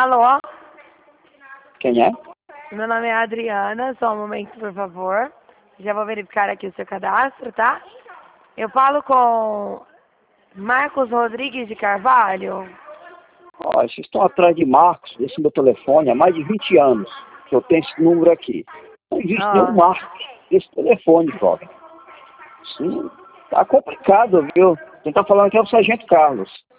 Alô? Quem é? Meu nome é Adriana, só um momento, por favor. Já vou verificar aqui o seu cadastro, tá? Eu falo com Marcos Rodrigues de Carvalho. Ó, vocês estão atrás de Marcos, desse meu telefone, há mais de 20 anos que eu tenho esse número aqui. Não existe nenhum Marcos desse telefone, jovem. Sim, tá complicado, viu? Quem tá falando aqui é o Sargento Carlos.